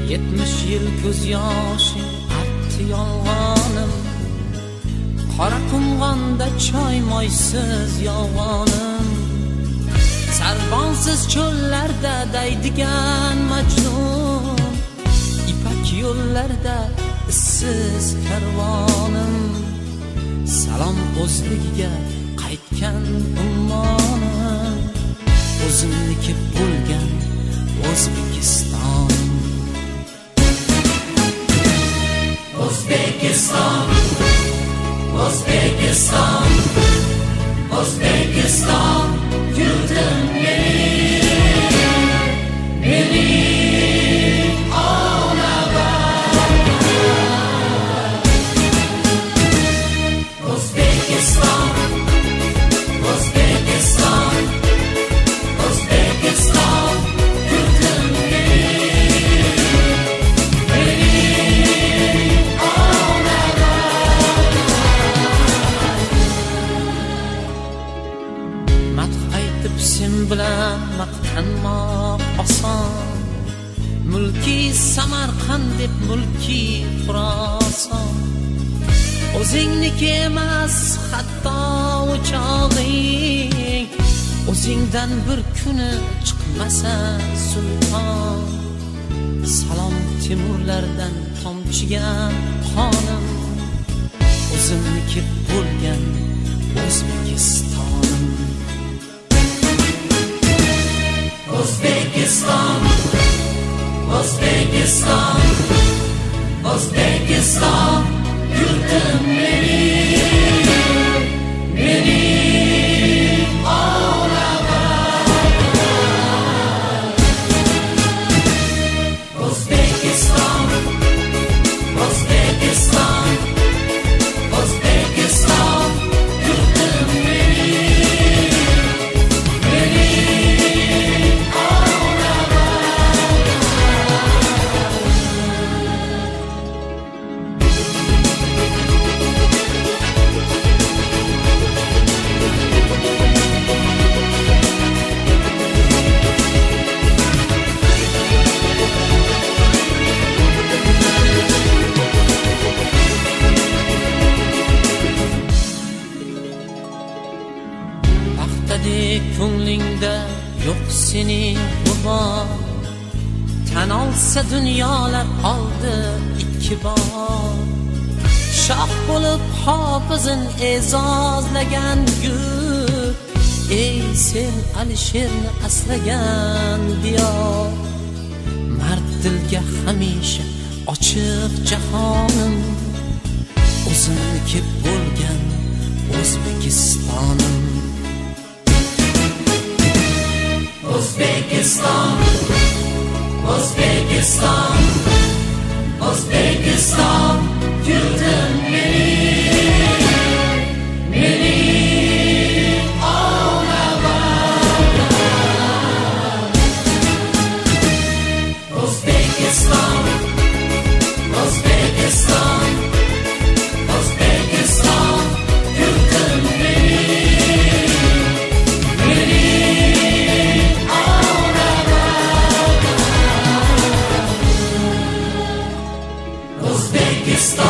70 yil ko'z yoshing artdi yolg'onim, qora qumg'onda choy moysiz yolg'onim, sarbonsiz cho'llarda daydigan majnun, ipak yo'llarda issiz karvonim, salom o'zligiga qaytgan ummonim, o'zimniki bo'lgan O'zbekiston. O'zbekiston, O'zbekiston, O'zbekiston, yurtim mening onavam. O'zbekiston, O'zbekiston, O'zbekiston, yurtim mening onavam. Madh aytib sen bilan maqtanmoq oson, mulki Samarqand deb mulki Xuroson, o'zingniki emas hatto o'chog'ing, o'zingdan bir kuni chiqmasa sulton, salom Temurlardan tomchigan qonim, o'zimniki bo'lgan O'zbekistonim. O'zbekiston, O'zbekiston, O'zbekiston, yurtim mening onavam. O'zbekiston, O'zbekiston, O'zbekiston, yurtim mening onavam. Paxtadek ko'nglingda yo'q sening g'ubor, tan olsa dunyolar oldi ikki bor, shoh bo'lib hofizin e'zozlagan gul, ey sen Alisherni asragan diyor, mard dilga hamisha ochiq jahonim, o'zimniki bo'lgan O'zbekistonim. O'zbekiston, O'zbekiston, O'zbekiston, yurtim mening onavam. O'zbekiston, O'zbekiston, O'zbekiston, yurtim O'zbekiston.